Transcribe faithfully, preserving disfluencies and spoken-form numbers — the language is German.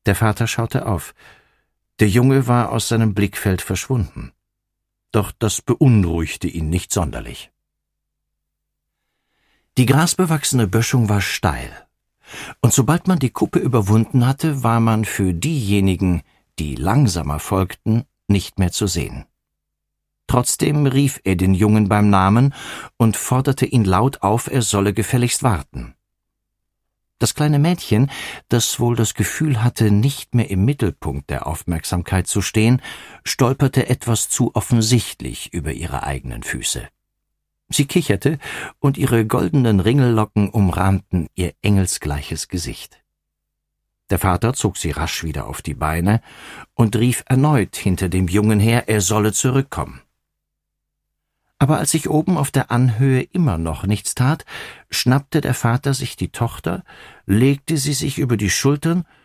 Der Vater schaute auf. Der Junge war aus seinem Blickfeld verschwunden. Doch das beunruhigte ihn nicht sonderlich. Die grasbewachsene Böschung war steil, und sobald man die Kuppe überwunden hatte, war man für diejenigen, die langsamer folgten, nicht mehr zu sehen. Trotzdem rief er den Jungen beim Namen und forderte ihn laut auf, er solle gefälligst warten. Das kleine Mädchen, das wohl das Gefühl hatte, nicht mehr im Mittelpunkt der Aufmerksamkeit zu stehen, stolperte etwas zu offensichtlich über ihre eigenen Füße. Sie kicherte, und ihre goldenen Ringellocken umrahmten ihr engelsgleiches Gesicht. Der Vater zog sie rasch wieder auf die Beine und rief erneut hinter dem Jungen her, er solle zurückkommen. Aber als sich oben auf der Anhöhe immer noch nichts tat, schnappte der Vater sich die Tochter, legte sie sich über die Schultern